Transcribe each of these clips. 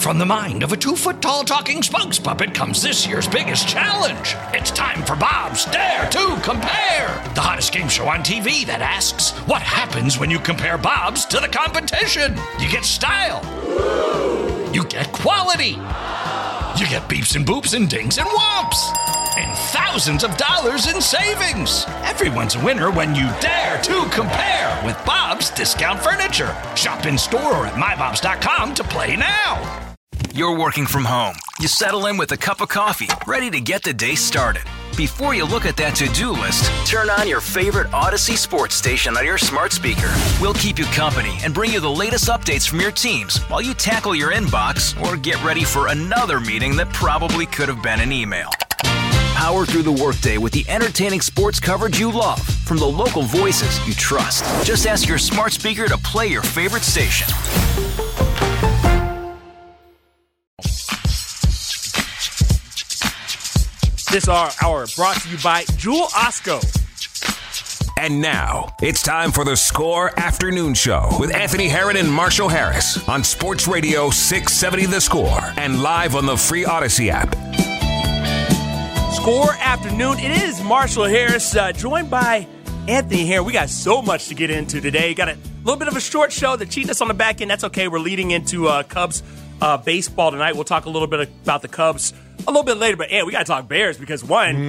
From the mind of a 2-foot-tall talking spokes puppet comes this year's biggest challenge. It's time for Bob's Dare to Compare, the hottest game show on TV that asks, what happens when you compare Bob's to the competition? You get style. You get quality. You get beeps and boops and dings and whomps. And thousands of dollars in savings. Everyone's a winner when you dare to compare with Bob's Discount Furniture. Shop in store or at mybobs.com to play now. You're working from home. You settle in with a cup of coffee, ready to get the day started. Before you look at that to-do list, turn on your favorite Odyssey sports station on your smart speaker. We'll keep you company and bring you the latest updates from your teams while you tackle your inbox or get ready for another meeting that probably could have been an email. Power through the workday with the entertaining sports coverage you love from the local voices you trust. Just ask your smart speaker to play your favorite station. This hour brought to you by Jewel Osco. And now, it's time for the Score Afternoon Show with Anthony Herron and Marshall Harris on Sports Radio 670 The Score and live on the free Odyssey app. Score Afternoon. It is Marshall Harris, joined by Anthony Herron. We got so much to get into today. Got a little bit of a short show. They're cheating us on the back end. That's okay. We're leading into Cubs baseball tonight. We'll talk a little bit about the Cubs a little bit later, but we got to talk Bears because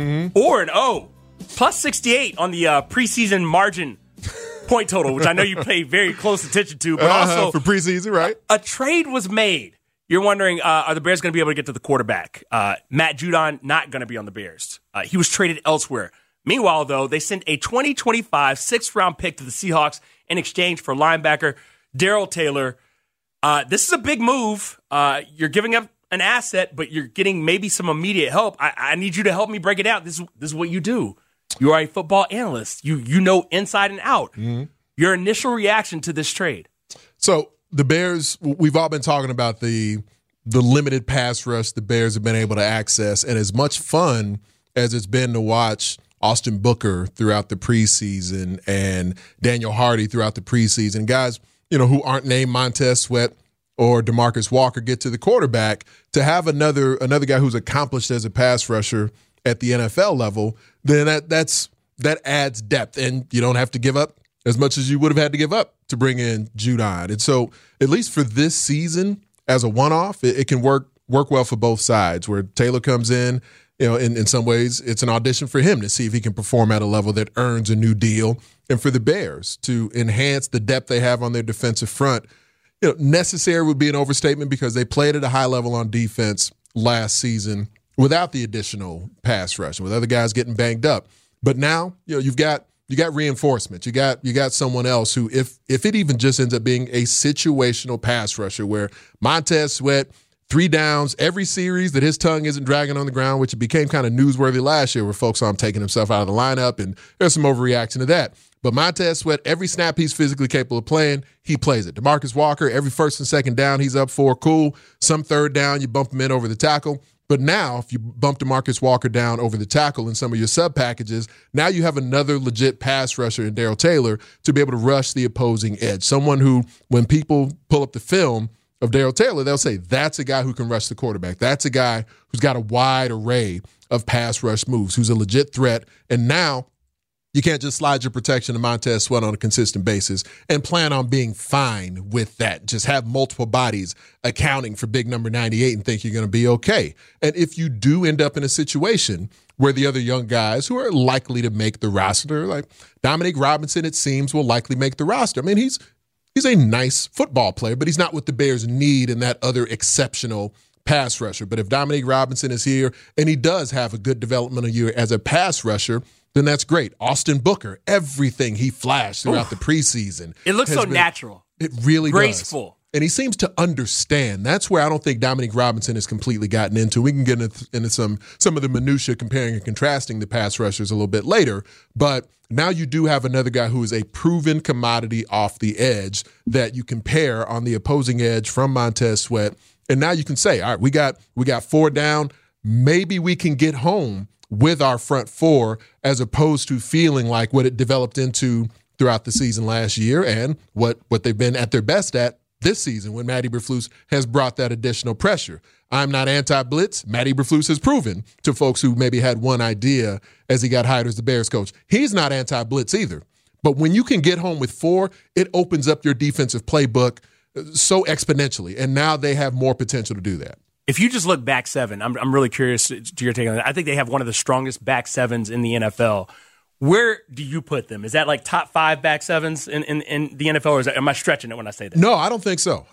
4-0, plus 68 on the preseason margin point total, which I know you pay very close attention to, but also for preseason, right? A trade was made. You're wondering, are the Bears going to be able to get to the quarterback? Matt Judon not going to be on the Bears. He was traded elsewhere. Meanwhile, though, they sent a 2025 sixth-round pick to the Seahawks in exchange for linebacker Darrell Taylor. This is a big move. You're giving up an asset, but you're getting maybe some immediate help. I need you to help me break it out. This is what you do. You are a football analyst. You know inside and out. Mm-hmm. Your initial reaction to this trade. So the Bears, we've all been talking about the limited pass rush the Bears have been able to access, and as much fun as it's been to watch Austin Booker throughout the preseason and Daniel Hardy throughout the preseason, guys, who aren't named Montez Sweat or DeMarcus Walker get to the quarterback, to have another guy who's accomplished as a pass rusher at the NFL level, then that adds depth, and you don't have to give up as much as you would have had to give up to bring in Judon. And so, at least for this season, as a one-off, it can work well for both sides, where Taylor comes in, in some ways, it's an audition for him to see if he can perform at a level that earns a new deal. And for the Bears to enhance the depth they have on their defensive front, necessary would be an overstatement because they played at a high level on defense last season without the additional pass rush, with other guys getting banged up. But now, you've got reinforcements. You got someone else who, if it even just ends up being a situational pass rusher where Montez Sweat, 3 downs every series that his tongue isn't dragging on the ground, which it became kind of newsworthy last year where folks saw him taking himself out of the lineup, and there's some overreaction to that. But Montez Sweat, every snap he's physically capable of playing, he plays it. DeMarcus Walker, every first and second down he's up for, cool. Some third down, you bump him in over the tackle. But now, if you bump DeMarcus Walker down over the tackle in some of your sub packages, now you have another legit pass rusher in Darrell Taylor to be able to rush the opposing edge. Someone who, when people pull up the film of Darrell Taylor, they'll say, that's a guy who can rush the quarterback. That's a guy who's got a wide array of pass rush moves, who's a legit threat. And now, you can't just slide your protection to Montez Sweat on a consistent basis and plan on being fine with that. Just have multiple bodies accounting for big number 98 and think you're going to be okay. And if you do end up in a situation where the other young guys who are likely to make the roster, like Dominique Robinson, it seems, will likely make the roster. I mean, he's a nice football player, but he's not what the Bears need in that other exceptional pass rusher. But if Dominique Robinson is here and he does have a good developmental year as a pass rusher, then that's great. Austin Booker, everything he flashed throughout the preseason. It looks so natural. It really graceful. Does. And he seems to understand. That's where I don't think Dominique Robinson has completely gotten into. We can get into some of the minutia comparing and contrasting the pass rushers a little bit later. But now you do have another guy who is a proven commodity off the edge that you can pair on the opposing edge from Montez Sweat. And now you can say, all right, we got 4 down. Maybe we can get home with our front 4, as opposed to feeling like what it developed into throughout the season last year and what they've been at their best at this season when Matt Eberflus has brought that additional pressure. I'm not anti-blitz. Matt Eberflus has proven to folks who maybe had one idea as he got hired as the Bears coach. He's not anti-blitz either. But when you can get home with 4, it opens up your defensive playbook so exponentially, and now they have more potential to do that. If you just look back 7, I'm really curious to your take on that. I think they have one of the strongest back 7s in the NFL. Where do you put them? Is that like top 5 back 7s in the NFL, or am I stretching it when I say that? No, I don't think so.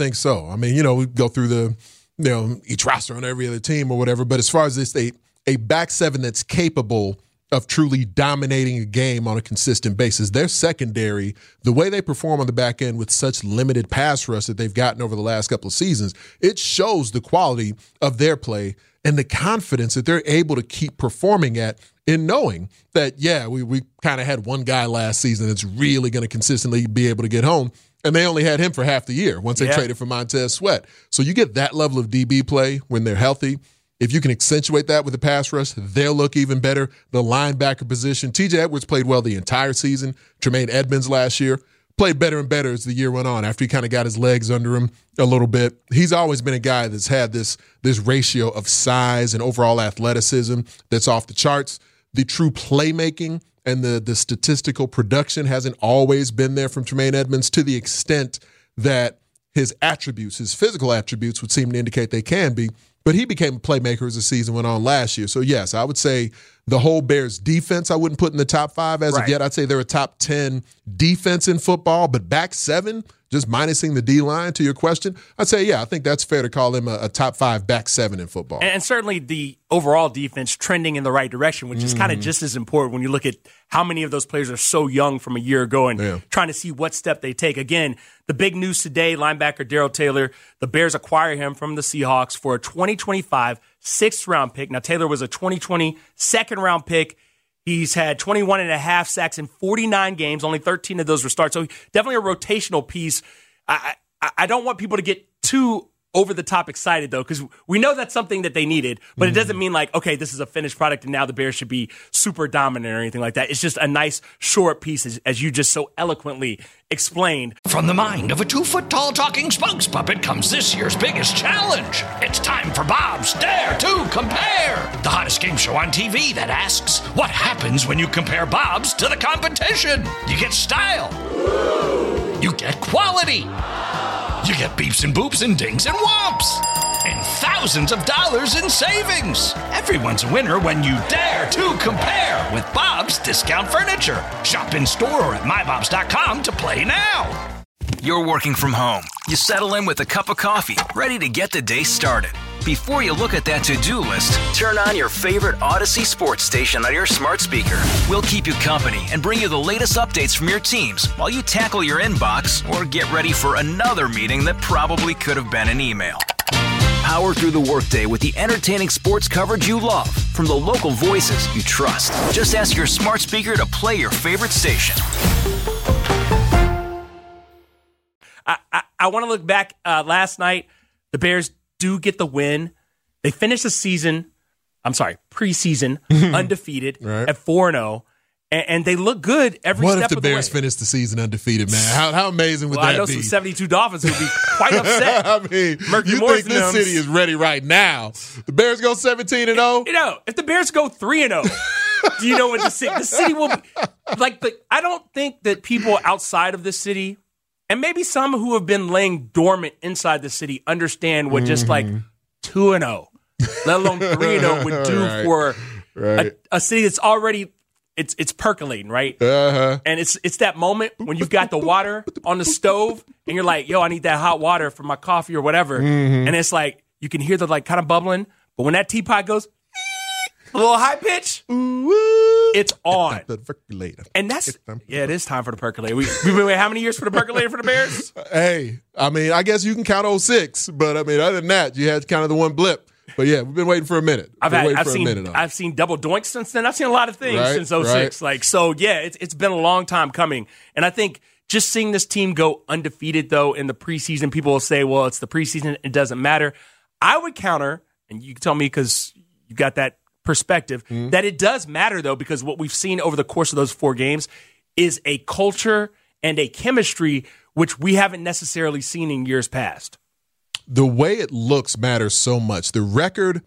I mean, we go through each roster on every other team or whatever, but as far as this, a back 7 that's capable of truly dominating a game on a consistent basis. Their secondary, the way they perform on the back end with such limited pass rush that they've gotten over the last couple of seasons, it shows the quality of their play and the confidence that they're able to keep performing at, in knowing that, we kind of had one guy last season that's really going to consistently be able to get home, and they only had him for half the year once they traded for Montez Sweat. So you get that level of DB play when they're healthy. If you can accentuate that with the pass rush, they'll look even better. The linebacker position, T.J. Edwards played well the entire season. Tremaine Edmonds last year played better and better as the year went on after he kind of got his legs under him a little bit. He's always been a guy that's had this ratio of size and overall athleticism that's off the charts. The true playmaking and the statistical production hasn't always been there from Tremaine Edmonds, to the extent that his attributes, his physical attributes, would seem to indicate they can be. But he became a playmaker as the season went on last year. So, yes, I would say the whole Bears defense I wouldn't put in the top 5 as of yet. I'd say they're a top 10 defense in football, but back 7, just minusing the D-line to your question, I'd say, I think that's fair to call them a top 5 back 7 in football. And certainly the overall defense trending in the right direction, which is kind of just as important when you look at how many of those players are so young from a year ago and trying to see what step they take. Again, the big news today, linebacker Darrell Taylor, the Bears acquire him from the Seahawks for a 2025 6th-round pick. Now, Taylor was a 2020 second-round pick. He's had 21.5 sacks in 49 games. Only 13 of those were starts. So definitely a rotational piece. I don't want people to get too over the top excited, though, because we know that's something that they needed, but it doesn't mean like, okay, this is a finished product and now the Bears should be super dominant or anything like that. It's just a nice short piece, as you just so eloquently explained. From the mind of a 2-foot-tall talking spokes puppet comes this year's biggest challenge. It's time for Bob's Dare to Compare, the hottest game show on TV that asks, what happens when you compare Bob's to the competition? You get style. You get quality. You get beeps and boops and dings and whomps. And thousands of dollars in savings. Everyone's a winner when you dare to compare with Bob's Discount Furniture. Shop in store or at mybobs.com to play now. You're working from home. You settle in with a cup of coffee, ready to get the day started. Before you look at that to-do list, turn on your favorite Odyssey sports station on your smart speaker. We'll keep you company and bring you the latest updates from your teams while you tackle your inbox or get ready for another meeting that probably could have been an email. Power through the workday with the entertaining sports coverage you love from the local voices you trust. Just ask your smart speaker to play your favorite station. I want to look back last night. The Bears do get the win. They finish the preseason undefeated at 4-0. And they look good every step of the way. What if the Bears finish the season undefeated, man? How amazing would that be? I know some 72 Dolphins would be quite upset. I mean, you think this city is ready right now. The Bears go 17-0? You know, if the Bears go 3-0, do you know what the city will be? I don't think that people outside of this city, and maybe some who have been laying dormant inside the city, understand what just like 2-0, let alone 3-0 would do for a city that's already it's percolating, right? And it's that moment when you've got the water on the stove and you're like, yo, I need that hot water for my coffee or whatever. And it's like you can hear the like kind of bubbling, but when that teapot goes a little high pitch, it's on. The percolator. And it is time for the percolator. We've been waiting how many years for the percolator for the Bears? Hey, I mean, I guess you can count 06, but I mean, other than that, you had kind of the one blip. But yeah, we've been waiting for a minute. I've seen double doinks since then. I've seen a lot of things since 06. It's been a long time coming. And I think just seeing this team go undefeated, though, in the preseason, people will say, well, it's the preseason, it doesn't matter. I would counter, and you can tell me because you got that perspective, that it does matter, though, because what we've seen over the course of those 4 games is a culture and a chemistry which we haven't necessarily seen in years past. The way it looks matters so much. The record,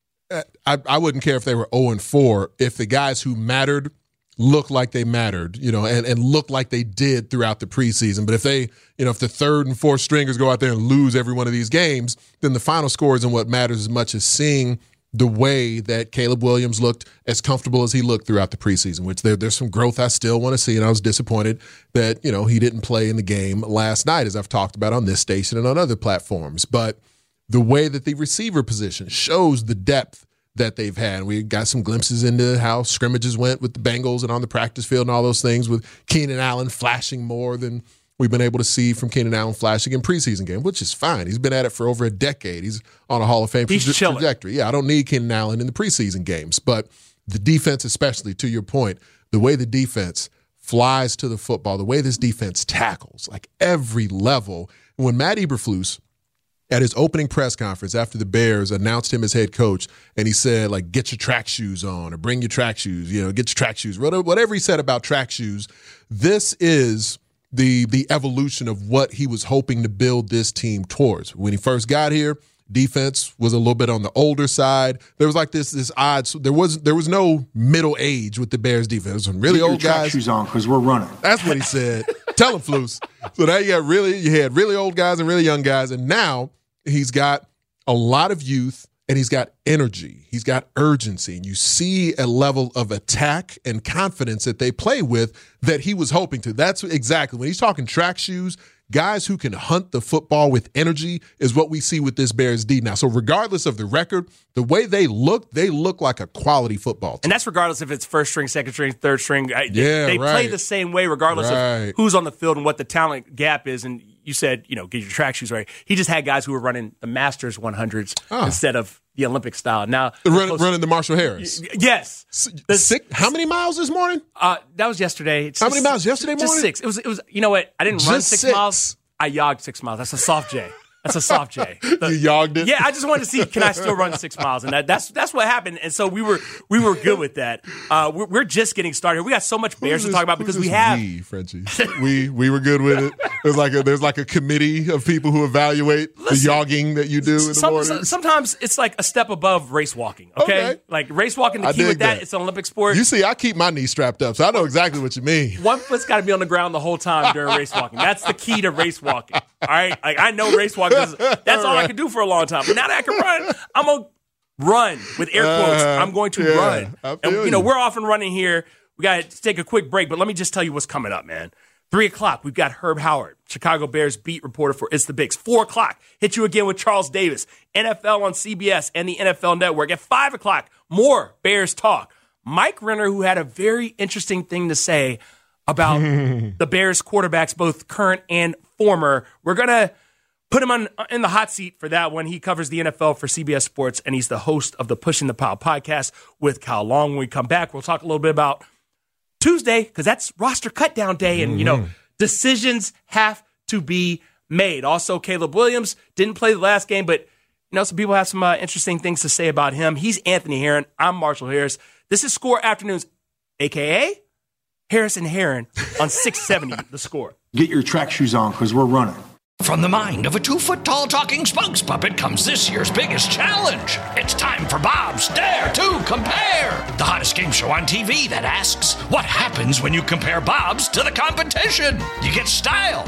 I wouldn't care if they were 0-4 if the guys who mattered look like they mattered, and look like they did throughout the preseason. But if they, if the third and fourth stringers go out there and lose every one of these games, then the final score isn't what matters as much as seeing the way that Caleb Williams looked as comfortable as he looked throughout the preseason, which there's some growth I still want to see. And I was disappointed that, he didn't play in the game last night, as I've talked about on this station and on other platforms. But the way that the receiver position shows the depth that they've had. We got some glimpses into how scrimmages went with the Bengals and on the practice field and all those things, with Keenan Allen flashing more than we've been able to see from Keenan Allen flashing in preseason game, which is fine. He's been at it for over a decade. He's on a Hall of Fame trajectory. Yeah, I don't need Keenan Allen in the preseason games. But the defense, especially, to your point, the way the defense flies to the football, the way this defense tackles, like every level. When Matt Eberflus, at his opening press conference after the Bears announced him as head coach, and he said, like, get your track shoes on or bring your track shoes, get your track shoes, whatever he said about track shoes, this is the evolution of what he was hoping to build this team towards. When he first got here, defense was a little bit on the older side. There was like this odd, there was no middle age with the Bears defense. Some really old guys. Get your track shoes on because we're running. That's what he said. Tell him, Flus. So now you had really old guys and really young guys, and now he's got a lot of youth, and he's got energy. He's got urgency. And you see a level of attack and confidence that they play with that he was hoping to. That's exactly, when he's talking track shoes, guys who can hunt the football with energy is what we see with this Bears D now. So regardless of the record, the way they look like a quality football team. And that's regardless if it's first string, second string, third string. They play the same way regardless of who's on the field and what the talent gap is. And you said, get your track shoes right. He just had guys who were running the Masters 100s instead of the Olympic style. Now running the Marshall Harris. Yes. How many miles this morning? That was yesterday. How many miles yesterday morning? Just 6. It was. You know what? I didn't run 6 miles. I jogged 6 miles. That's a soft J. That's a soft J. You jogged it? Yeah, I just wanted to see, can I still run 6 miles? And that's what happened. And so we were good with that. We're just getting started. We got so much Bears to talk about because we have. Frenchie. we were good with it. There's like a committee of people who evaluate the jogging that you do in the morning. Sometimes it's like a step above race walking. Okay? Like race walking, the key with that, it's an Olympic sport. You see, I keep my knee strapped up, so I know exactly what you mean. One foot's got to be on the ground the whole time during race walking. That's the key to race walking. All right? Like, I know race walking, that's all I can do for a long time. But now that I can run, I'm going to run with air quotes. I'm going to run. And, we're off and running here. We got to take a quick break, but let me just tell you what's coming up, man. 3 o'clock, we've got Herb Howard, Chicago Bears beat reporter for It's the Bigs. 4 o'clock, hit you again with Charles Davis, NFL on CBS and the NFL Network. At 5 o'clock, more Bears talk. Mike Renner, who had a very interesting thing to say about the Bears quarterbacks, both current and former. We're going to put him in the hot seat for that one. He covers the NFL for CBS Sports, and he's the host of the Pushing the Pile podcast with Kyle Long. When we come back, we'll talk a little bit about Tuesday, because that's roster cutdown day, and, decisions have to be made. Also, Caleb Williams didn't play the last game, but, some people have some interesting things to say about him. He's Anthony Herron. I'm Marshall Harris. This is Score Afternoons, a.k.a. Harris and Herron on 670 The Score. Get your track shoes on, because we're running. From the mind of a 2-foot-tall talking spokes puppet comes this year's biggest challenge. It's time for Bob's Dare to Compare, the hottest game show on TV that asks, what happens when you compare Bob's to the competition? You get style.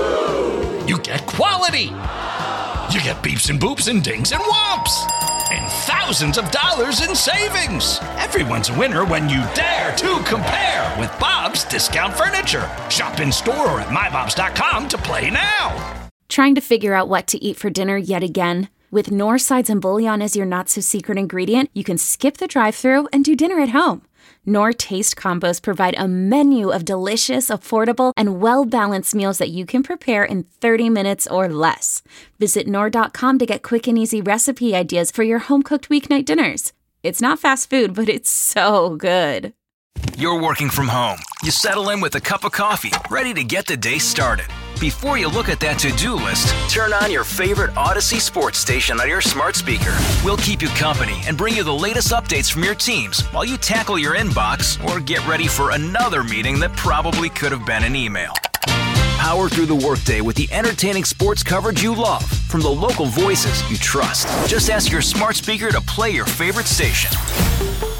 You get quality. You get beeps and boops and dings and whomps. And thousands of dollars in savings. Everyone's a winner when you dare to compare with Bob's Discount Furniture. Shop in store or at mybobs.com to play now. Trying to figure out what to eat for dinner yet again? With Knorr sides and bouillon as your not-so-secret ingredient, you can skip the drive-thru and do dinner at home. Knorr Taste Combos provide a menu of delicious, affordable, and well-balanced meals that you can prepare in 30 minutes or less. Visit Knorr.com to get quick and easy recipe ideas for your home-cooked weeknight dinners. It's not fast food, but it's so good. You're working from home. You settle in with a cup of coffee, ready to get the day started. Before you look at that to-do list, turn on your favorite Odyssey sports station on your smart speaker. We'll keep you company and bring you the latest updates from your teams while you tackle your inbox or get ready for another meeting that probably could have been an email. power through the workday with the entertaining sports coverage you love from the local voices you trust. Just ask your smart speaker to play your favorite station.